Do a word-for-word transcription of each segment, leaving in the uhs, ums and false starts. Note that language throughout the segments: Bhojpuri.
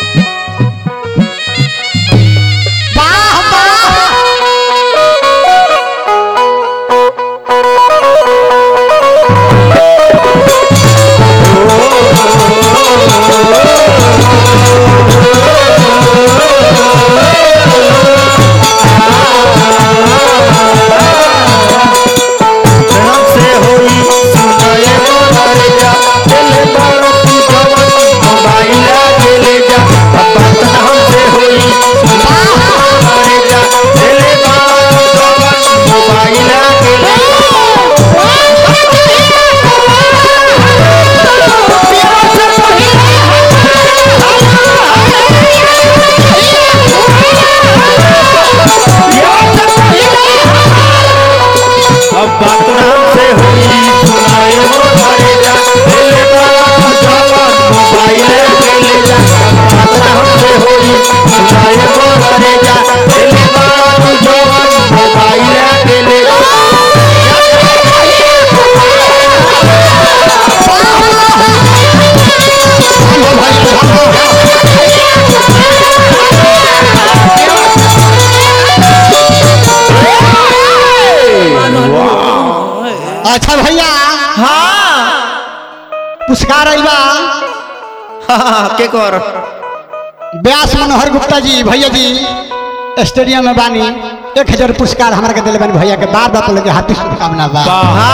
अच्छा भैया हाँ पुरस्कार आइबा हाँ के कर व्यास मनोहर गुप्ता जी भैया जी स्टेडियम में बानी एक हजार पुरस्कार हमारा के दिले बानी भैया के बार बार लगे हाथी शुभकामना बा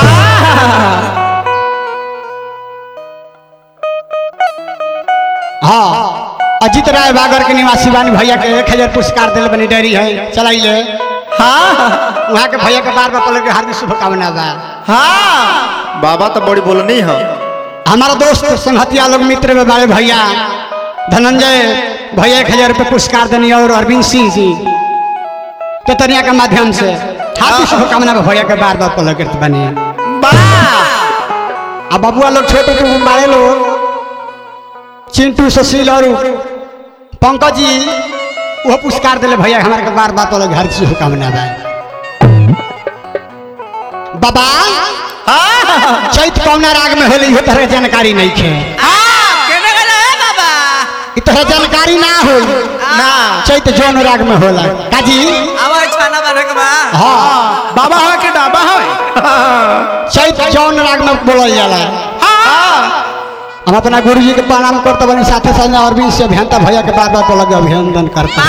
हाँ अजीत राय बागर के निवासी बानी भैया के एक हजार पुरस्कार दिले बानी डेयरी है चलाइले हाँ वहाँ के भैया के बार बार लगे हार्दिक शुभकामना बा हाँ बाबा तो बड़ी बोलनी है हमारा दोस्त संहतिया लोग मित्र में बड़े भैया धनंजय भैया एक हजार रुपये पुरस्कार देनी और अरविंद सिंह जी केतनिया के माध्यम से हाथी शुभकामना भैया के बार बार पलक बने अब बबुआ लोग छोटे छोटे बड़े लोग चिंटू सुशील और पंकज जी वो पुरस्कार दिले भैया हमारे के बार बार पलक हार्दिक शुभकामना बाबा चैत कौना राग में होली तरह जानकारी नहीं खे तरह जानकारी ना हो ना चैत जौन राग में होला काजी हाँ बाबा हो के डाबा हो चैत जौन राग में बोलल जाला हम अपना गुरु जी के प्रणाम करते बनी साथे साथ और भी से अभियंता भैया के बार बार लगे अभिनंदन करते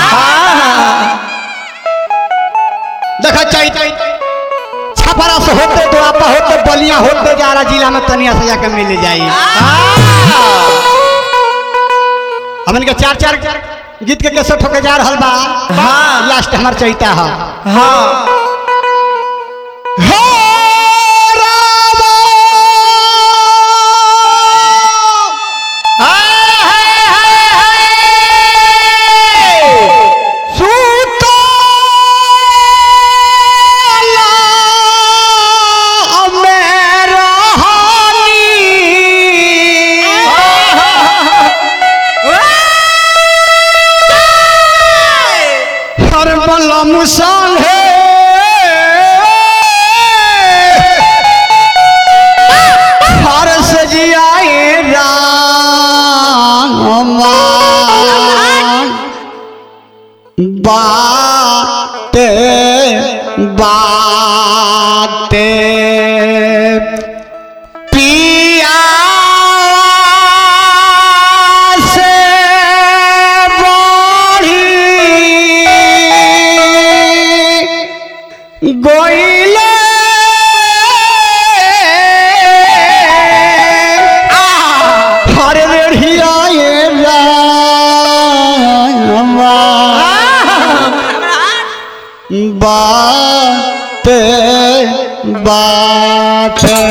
देखा चैत छपरा से होते तो आप होते बलिया होते जारा जिला में तनिया से जाकर मिल जाई हमन के चार चार गीत के कैसे ठोके जा रहल बा हाँ लास्ट हमार चैता है हाँ मुसल है हर सजियाए राम बाते बाते पिया से गोइले हर रेढ़िया ये बात बात